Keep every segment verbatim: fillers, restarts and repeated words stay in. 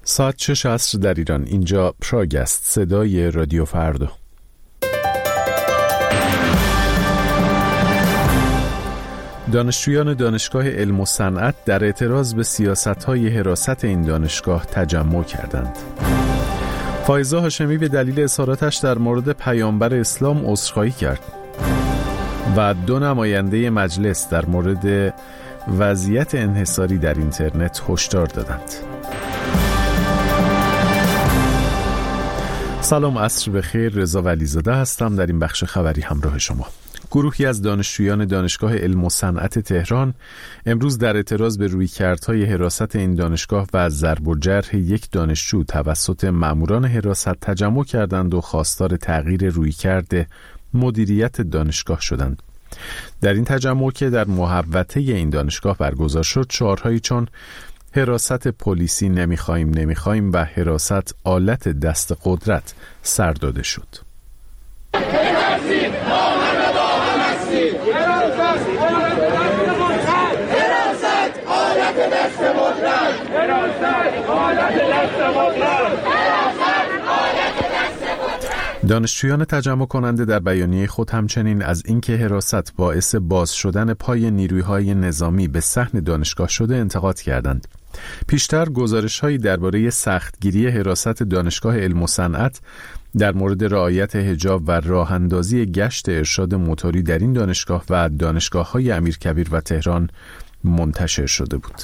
ساعت شش عصر در ایران. اینجا پراگ است، صدای رادیو فردا. دانشجویان دانشگاه علم و صنعت در اعتراض به سیاست‌های حراست این دانشگاه تجمع کردند. فائزه هاشمی به دلیل اظهاراتش در مورد پیامبر اسلام عذرخواهی کرد و دو نماینده مجلس در مورد وضعیت انحصاری در اینترنت هشدار دادند. سلام، عصر بخیر. رضا ولیزاده هستم. در این بخش خبری همراه شما. گروهی از دانشجویان دانشگاه علم و صنعت تهران امروز در اعتراض به رویکردهای حراست این دانشگاه و ضرب و جرح یک دانشجو توسط ماموران حراست تجمع کردند و خواستار تغییر رویکرد مدیریت دانشگاه شدند. در این تجمع که در محوطه این دانشگاه برگزار شد، شعارهایی چون حراست پلیسی نمیخوایم نمیخوایم و حراست آلت دست قدرت سر داده شد. دانشجویان تجمع کننده در بیانیه خود همچنین از اینکه حراست باعث باز شدن پای نیروهای نظامی به صحن دانشگاه شده انتقاد کردند. پیشتر گزارش‌هایی درباره سختگیری حراست دانشگاه علم و صنعت در مورد رعایت حجاب و راه‌اندازی گشت ارشاد موتوری در این دانشگاه و دانشگاه‌های امیرکبیر و تهران منتشر شده بود.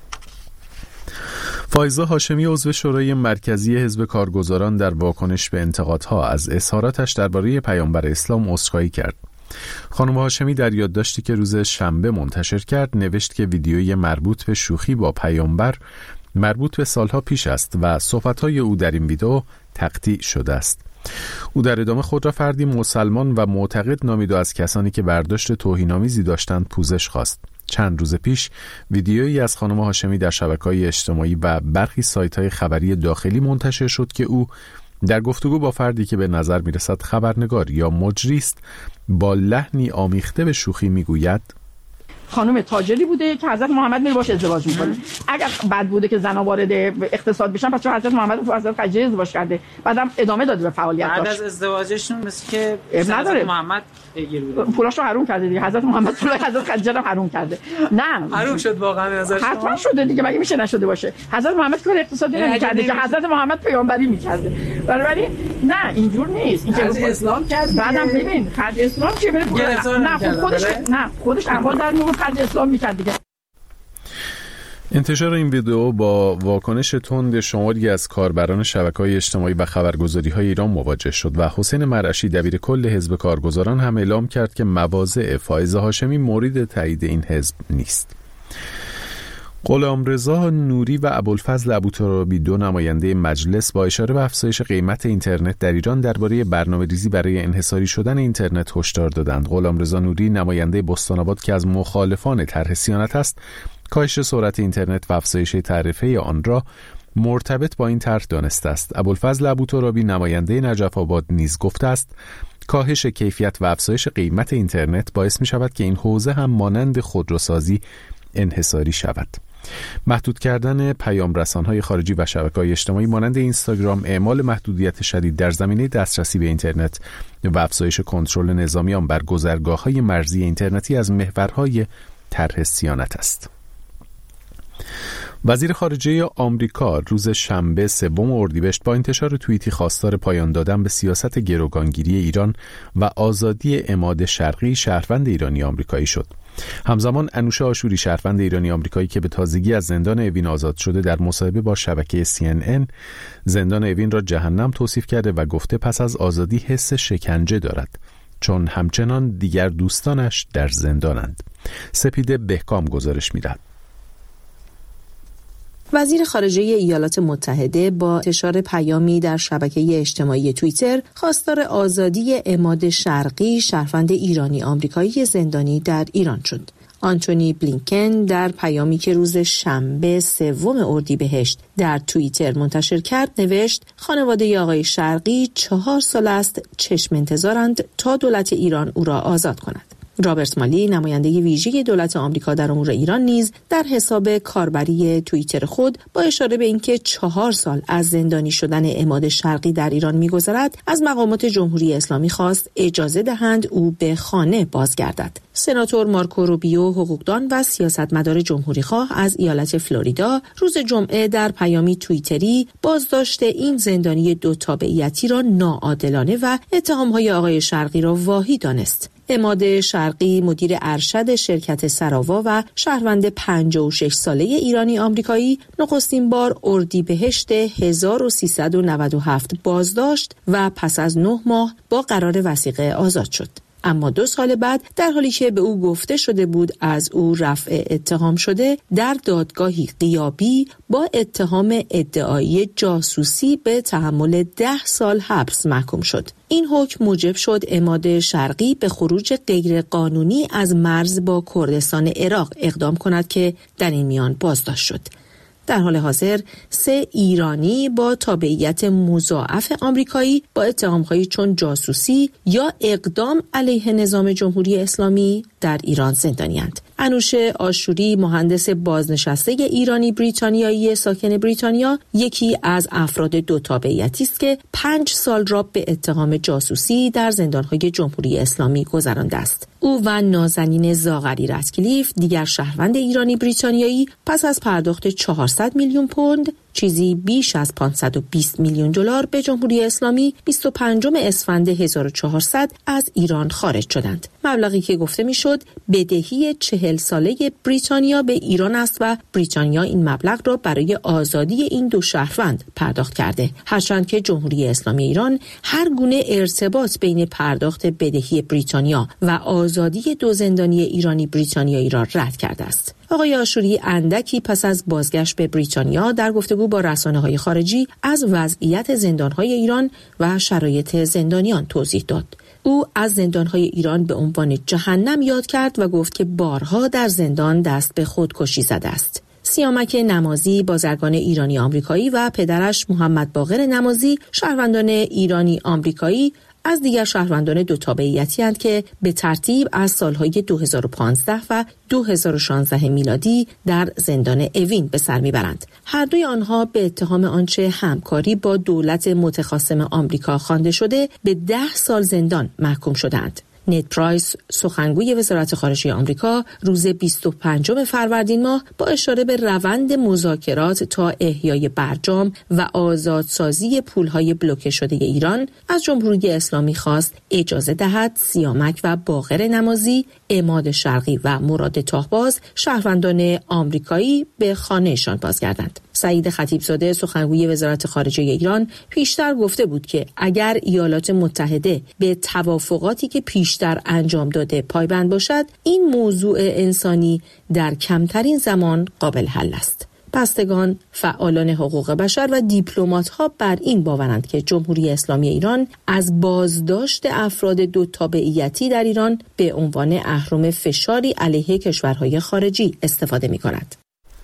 فائزه هاشمی عضو شورای مرکزی حزب کارگزاران در واکنش به انتقادها از اظهاراتش درباره پیامبر اسلام عذرخواهی کرد. خانم هاشمی در یادداشتی که روز شنبه منتشر کرد نوشت که ویدیوی مربوط به شوخی با پیامبر مربوط به سالها پیش است و صحبت‌های او در این ویدیو تقطیع شده است. او در ادامه خود را فردی مسلمان و معتقد نامید و از کسانی که برداشت توهین‌آمیزی داشتند پوزش خواست. چند روز پیش ویدیویی از خانم هاشمی در شبکه‌های اجتماعی و برخی سایت‌های خبری داخلی منتشر شد که او در گفتگو با فردی که به نظر می‌رسد خبرنگار یا مجری است با لحنی آمیخته به شوخی می‌گوید: خانم تاجری بوده که حضرت محمد میره باش ازدواج میکنه. اگر بد بوده که زنا وارد اقتصاد بشن، پس چون حضرت محمد با حضرت خدیجه ازدواج کرده، بعدم ادامه داده به فعالیتاش. بعد از ازدواجشون مثل که حضرت محمد گیر بوده، پولاشو حروم کرده دیگه. حضرت محمد پول حضرت خدیجه رو حروم کرده. نه حروم شد واقعا به نظر شما؟ حتما شده دیگه، مگه میشه نشده باشه؟ حضرت محمد کار اقتصادی نمی‌کرده که حضرت محمد پیامبری می‌کرده. بنابراین نه اینجور نیست. این که اسلام کرد، بعدم ببین خرج اسلام چه بره؟ نه خودش نه خودش اول در میون خرج اسلام می‌کرد دیگه. انتشار این ویدیو با واکنش تند شماری از کاربران شبکه‌های اجتماعی و خبرگزاری‌های ایران مواجه شد و حسین مرعشی دبیر کل حزب کارگزاران هم اعلام کرد که مواضع فائزه هاشمی مورد تایید این حزب نیست. غلامرضا نوری و ابوالفضل ابوترابی، دو نماینده مجلس، با اشاره به افزایش قیمت اینترنت در ایران درباره برنامه‌ریزی برای انحصاری شدن اینترنت هشدار دادند. غلامرضا نوری نماینده بستان‌آباد که از مخالفان طرح صیانت است، کاهش سرعت اینترنت و افزایش تعرفه آن را مرتبط با این طرح دانسته است. ابوالفضل ابوترابی نماینده نجف آباد نیز گفته است کاهش کیفیت و افزایش قیمت اینترنت باعث می شود که این حوزه هم مانند خودروسازی انحصاری شود. محدود کردن پیام رسان‌های خارجی و شبکه‌های اجتماعی مانند اینستاگرام، اعمال محدودیت شدید در زمینه دسترسی به اینترنت و افزایش کنترل نظامی آن بر گذرگاه‌های مرزی اینترنتی از محورهای طرح صیانت است. وزیر خارجه آمریکا روز شنبه سوم اردیبهشت با انتشار توییتی خواستار پایان دادن به سیاست گروگانگیری ایران و آزادی عماد شرقی، شهروند ایرانی آمریکایی شد. همزمان انوشه آشوری، شهروند ایرانی آمریکایی که به تازگی از زندان اوین آزاد شده، در مصاحبه با شبکه سی ان ان زندان اوین را جهنم توصیف کرده و گفته پس از آزادی حس شکنجه دارد چون همچنان دیگر دوستانش در زندانند. سپید بهکام گزارش می‌دهد. وزیر خارجه ایالات متحده با انتشار پیامی در شبکه اجتماعی توییتر خواستار آزادی عماد شرقی، شهروند ایرانی آمریکایی زندانی در ایران شد. آنتونی بلینکن در پیامی که روز شنبه سوم اردیبهشت در توییتر منتشر کرد نوشت خانواده آقای شرقی چهار سال است چشم انتظارند تا دولت ایران او را آزاد کند. رابرت مالی نماینده ویژه دولت آمریکا در امور ایران نیز در حساب کاربری توییتر خود با اشاره به اینکه چهار سال از زندانی شدن عماد شرقی در ایران می‌گذرد از مقامات جمهوری اسلامی خواست اجازه دهند او به خانه بازگردد. سناتور مارکو روبیو حقوقدان و سیاستمدار جمهوری‌خواه از ایالت فلوریدا روز جمعه در پیامی توییتری بازداشت این زندانی دو تابعیتی را ناعادلانه و اتهام‌های آقای شرقی را واهی دانست. عماد شرقی مدیر ارشد شرکت سراوا و شهروند پنجاه و شش ساله ایرانی آمریکایی نخستین بار اردیبهشت هزار و سیصد و نود و هفت بازداشت و پس از نه ماه با قرار وثیقه آزاد شد. اما دو سال بعد در حالی که به او گفته شده بود از او رفع اتهام شده، در دادگاهی غیابی با اتهام ادعایی جاسوسی به تحمل ده سال حبس محکوم شد. این حکم موجب شد عماد شرقی به خروج غیرقانونی از مرز با کردستان عراق اقدام کند که در این میان بازداشت شد. در حال حاضر سه ایرانی با تابعیت مضاعف آمریکایی با اتهام‌هایی چون جاسوسی یا اقدام علیه نظام جمهوری اسلامی در ایران زندانی‌اند. انوش آشوری مهندس بازنشسته ایرانی بریتانیایی ساکن بریتانیا یکی از افراد دو تابعیتی است که پنج سال را به اتهام جاسوسی در زندان‌های جمهوری اسلامی گذرانده است. او و نازنین زاغری رتکلیف دیگر شهروند ایرانی بریتانیایی پس از پرداخت چهارصد میلیون پوند چیزی بیش از پانصد و بیست میلیون دلار به جمهوری اسلامی بیست و پنجم اسفند هزار و چهارصد از ایران خارج شدند. مبلغی که گفته میشد بدهی چهل ساله بریتانیا به ایران است و بریتانیا این مبلغ را برای آزادی این دو شهروند پرداخت کرده، هرچند که جمهوری اسلامی ایران هر گونه ارتباط بین پرداخت بدهی بریتانیا و آزادی دو زندانی ایرانی بریتانیایی را رد کرده است. آقای آشوری اندکی پس از بازگشت به بریتانیا در گفتگو با رسانه‌های خارجی از وضعیت زندان‌های ایران و شرایط زندانیان توضیح داد. او از زندان‌های ایران به عنوان جهنم یاد کرد و گفت که بارها در زندان دست به خودکشی زده است. سیامک نمازی بازرگان ایرانی آمریکایی و پدرش محمد باقر نمازی شهروندان ایرانی آمریکایی از دیگر شهروندان دو تابعیتی اند که به ترتیب از سالهای دو هزار و پانزده و دو هزار و شانزده میلادی در زندان اوین به سر میبرند. هر دوی آنها به اتهام آنچه همکاری با دولت متخاصم آمریکا خوانده شده به ده سال زندان محکوم شدند. نید پرایس سخنگوی وزارت خارجه آمریکا روز بیست و پنجم فروردین ماه با اشاره به روند مذاکرات تا احیای برجام و آزادسازی پولهای بلوکه شده ایران از جمهوری اسلامی خواست اجازه دهد سیامک و باقر نمازی، عماد شرقی و مراد تاهباز شهروندان آمریکایی به خانهشان بازگردند. سعید خطیبزاده سخنگوی وزارت خارجه ایران پیشتر گفته بود که اگر ایالات متحده به توافقاتی که پیشتر انجام داده پایبند باشد، این موضوع انسانی در کمترین زمان قابل حل است. بستگان، فعالان حقوق بشر و دیپلمات‌ها بر این باورند که جمهوری اسلامی ایران از بازداشت افراد دو تابعیتی در ایران به عنوان اهرم فشاری علیه کشورهای خارجی استفاده می‌کند.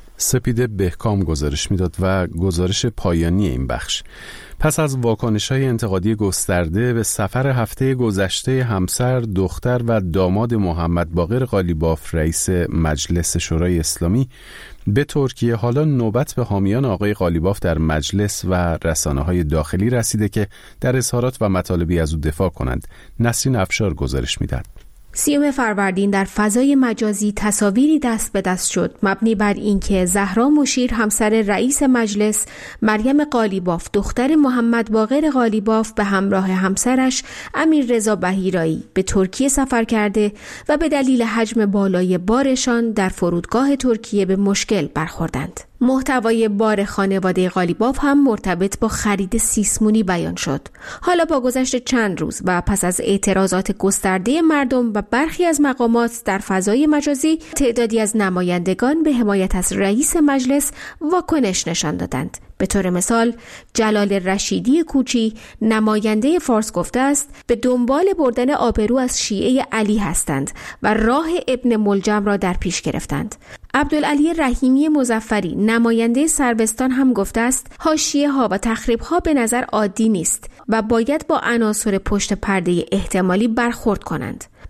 سپید بهکام گزارش میداد و گزارش پایانی این بخش. پس از واکنش‌های انتقادی گسترده به سفر هفته گذشته همسر، دختر و داماد محمد باقر قالیباف رئیس مجلس شورای اسلامی به ترکیه، حالا نوبت به حامیان آقای قالیباف در مجلس و رسانه‌های داخلی رسیده که در اظهارات و مطالبی از او دفاع کنند. نسرین افشار گزارش میداد. سیوم فروردین در فضای مجازی تصاویری دست به دست شد مبنی بر اینکه زهرا مشیر همسر رئیس مجلس، مریم قالیباف دختر محمد باقر قالیباف به همراه همسرش امیر رضا بحیرایی به ترکیه سفر کرده و به دلیل حجم بالای بارشان در فرودگاه ترکیه به مشکل برخوردند. محتوای بار خانواده قالیباف هم مرتبط با خرید سیسمونی بیان شد. حالا با گذشت چند روز و پس از اعتراضات گسترده مردم و برخی از مقامات در فضای مجازی، تعدادی از نمایندگان به حمایت از رئیس مجلس واکنش نشان دادند. به طور مثال جلال رشیدی کوچی نماینده فارس گفته است به دنبال بردن آبرو از شیعه علی هستند و راه ابن ملجم را در پیش گرفتند. عبدالعلی رحیمی مظفری نماینده سربستان هم گفته است حاشیه ها و تخریب ها به نظر عادی نیست و باید با عناصر پشت پرده احتمالی برخورد کنند.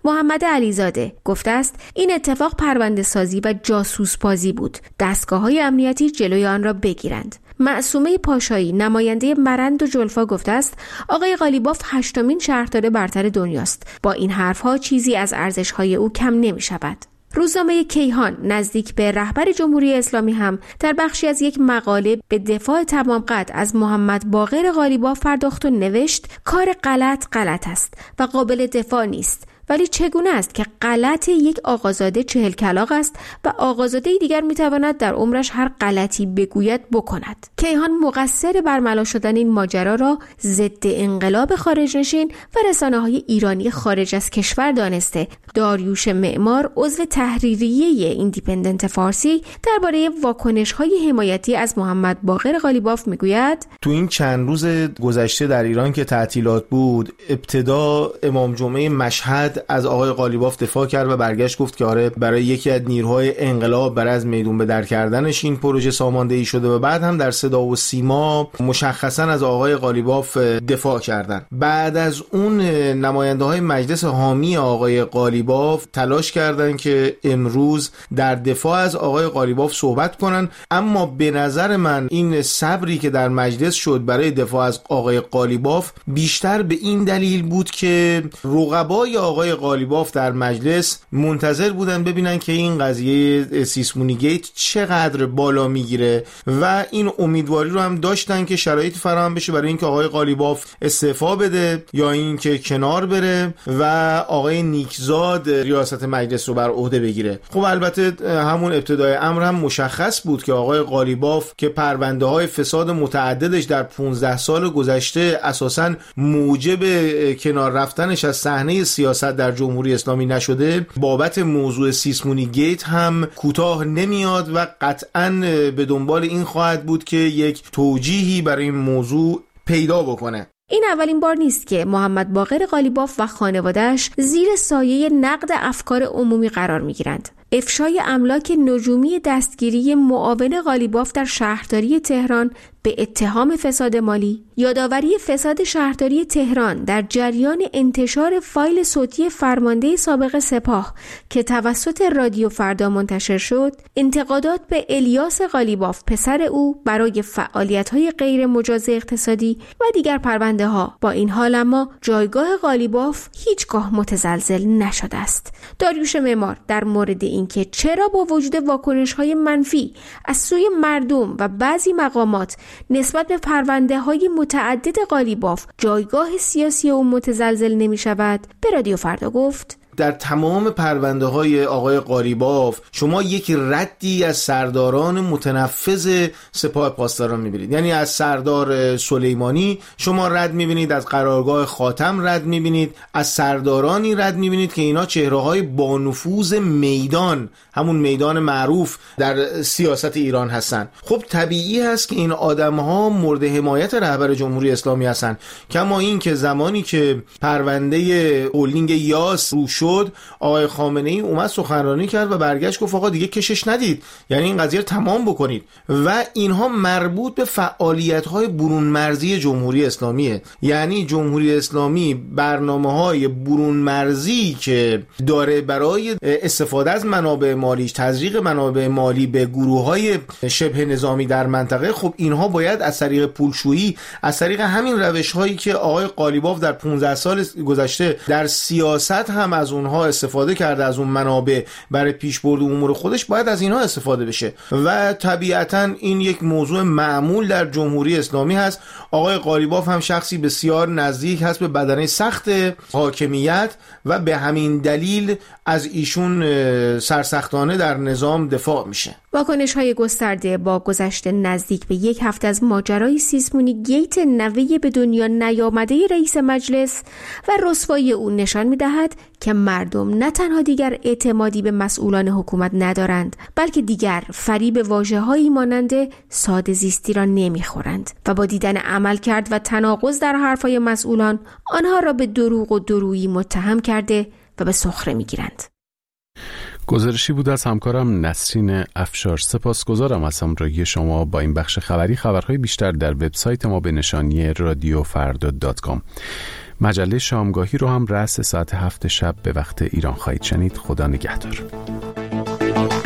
محمد علیزاده گفته است این اتفاق پرونده سازی و جاسوس بازی بود. دستگاه‌های امنیتی جلوی آن را بگیرند. معصومه پاشایی نماینده مرند و جلفا گفته است آقای قالیباف هشتمین شهردار برتر دنیاست. با این حرفها چیزی از ارزش‌های او کم نمی‌شود. روزنامه کیهان نزدیک به رهبر جمهوری اسلامی هم در بخشی از یک مقاله به دفاع تمام قد از محمد باقر قالیباف پرداخت و نوشت کار غلط غلط است و قابل دفاع نیست. ولی چگونه است که غلط یک آقازاده چهل کلاغ است و آقازاده دیگر میتواند در عمرش هر غلطی بگوید بکند. کیهان مقصر برملا شدن این ماجرا را ضد انقلاب خارجنشین و رسانه‌های ایرانی خارج از کشور دانسته. داریوش معمار عضو تحریریه ایندیپندنت فارسی درباره واکنش‌های حمایتی از محمد باقر قالیباف میگوید تو این چند روز گذشته در ایران که تعطیلات بود، ابتدا امام جمعه مشهد از آقای قالیباف دفاع کرد و برگشت گفت که آره برای یکی از نیروهای انقلاب برای از میدون به در کردنش این پروژه ساماندهی شده و بعد هم در صدا و سیما مشخصا از آقای قالیباف دفاع کردن. بعد از اون نماینده های مجلس حامی آقای قالیباف تلاش کردن که امروز در دفاع از آقای قالیباف صحبت کنن، اما به نظر من این صبری که در مجلس شد برای دفاع از آقای قالیباف بیشتر به این دلیل بود که رقبای آقای قالیباف در مجلس منتظر بودن ببینن که این قضیه سیسمونی گیت چقدر بالا میگیره و این امیدواری رو هم داشتن که شرایط فراهم بشه برای اینکه آقای قالیباف استعفا بده یا اینکه کنار بره و آقای نیکزاد ریاست مجلس رو بر عهده بگیره. خب البته همون ابتدای امر هم مشخص بود که آقای قالیباف که پرونده های فساد متعددش در پانزده سال گذشته اساساً موجب کنار رفتنش از صحنه سیاست در جمهوری اسلامی نشده، بابت موضوع سیسمونی گیت هم کوتاه نمیاد و قطعاً به دنبال این خواهد بود که یک توجیهی برای این موضوع پیدا بکنه. این اولین بار نیست که محمد باقر قالیباف و خانواده‌اش زیر سایه نقد افکار عمومی قرار می‌گیرند. افشای املاک نجومی دستگیری معاون قالیباف در شهرداری تهران به اتهام فساد مالی، یادآوری فساد شهرداری تهران در جریان انتشار فایل صوتی فرمانده سابق سپاه که توسط رادیو فردا منتشر شد، انتقادات به الیاس قالیباف پسر او برای فعالیت‌های غیر مجاز اقتصادی و دیگر پرونده‌ها. با این حال اما جایگاه قالیباف هیچگاه متزلزل نشده است. داریوش معمار در مورد اینکه چرا با وجود واکنش‌های منفی از سوی مردم و بعضی مقامات نسبت به پرونده‌های متعدد قالیباف جایگاه سیاسی او متزلزل نمی‌شود، به رادیو فردا گفت در تمام پرونده های آقای قالیباف شما یک ردی از سرداران متنفذ سپاه پاسداران میبینید. یعنی از سردار سلیمانی شما رد میبینید، از قرارگاه خاتم رد میبینید، از سردارانی رد میبینید که اینا چهره های با نفوذ میدان، همون میدان معروف در سیاست ایران هستن. خب طبیعی هست که این آدم ها مورد حمایت رهبر جمهوری اسلامی هستن. کما این که زمانی که پرونده هولدینگ یاس رو شد، آقای خامنه ای اومد سخنرانی کرد و برگشت گفت آقا دیگه کشش ندید، یعنی این قضیه رو تمام بکنید و اینها مربوط به فعالیت‌های برون مرزی جمهوری اسلامیه. یعنی جمهوری اسلامی برنامه‌های برون مرزی که داره برای استفاده از منابع مالیش، تزریق منابع مالی به گروه‌های شبه نظامی در منطقه، خب اینها باید از طریق پولشویی، از طریق همین روش‌هایی که آقای قالیباف در پانزده سال گذشته در سیاست هم از اونها استفاده کرده، از اون منابع برای پیشبرد امور خودش، باید از اینها استفاده بشه و طبیعتاً این یک موضوع معمول در جمهوری اسلامی هست. آقای قالیباف هم شخصی بسیار نزدیک هست به بدنه سخت حاکمیت و به همین دلیل از ایشون سرسختانه در نظام دفاع میشه. واکنش‌های گسترده با گذشته نزدیک به یک هفته از ماجرای سیسمونی گیت نوه به دنیا نیامده رئیس مجلس و رسوایی او نشان می‌دهد که مردم نه تنها دیگر اعتمادی به مسئولان حکومت ندارند، بلکه دیگر فریب واژه‌هایی مانند ساده زیستی را نمی‌خورند و با دیدن عملکرد و تناقض در حرف‌های مسئولان آنها را به دروغ و درویی متهم کرده و به سخره می‌گیرند. گزارشی بود از همکارم نسرین افشار. سپاسگزارم از همراهی شما با این بخش خبری. خبرهای بیشتر در وبسایت ما به نشانی رادیو فردا دات کام. مجله شامگاهی رو هم رأس ساعت هفت شب به وقت ایران خواهید شنید. خدا نگهدار.